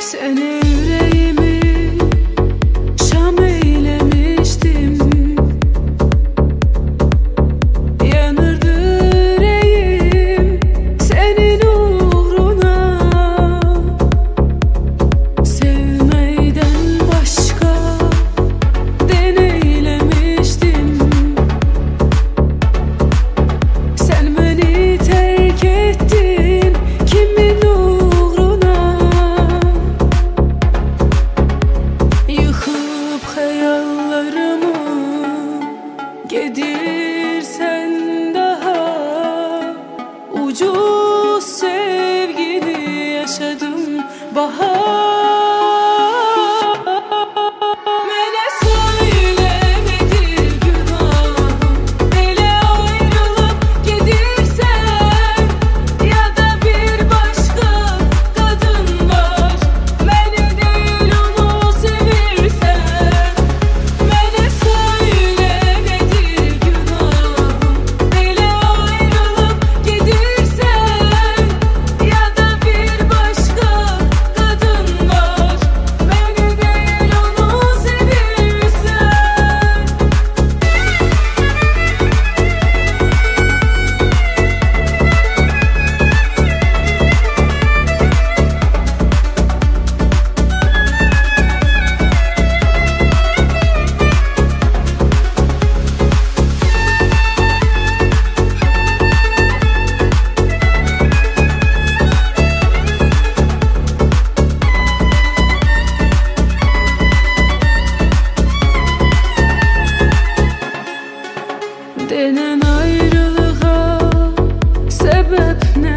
Seni yüreğimi şam eylemiştim. Yanırdı yüreğim senin uğruna. Sevmeyden başka deneylemiştim. Sen beni terk ettin kimin uğruna? Yıkıp hayallarımı gedirsen daha ucuz sevgili yaşadım bahar. Mene söylemedir günahım, hele ayrılıp gidirsen ya da bir başka kadın var, beni değil onu sevirsen. Mene söylemedir günahım, hele ayrılıp gidirsen ya da bir başka kadın var, beni değil onu sevirsen. Denen ayrılığa sebep ne?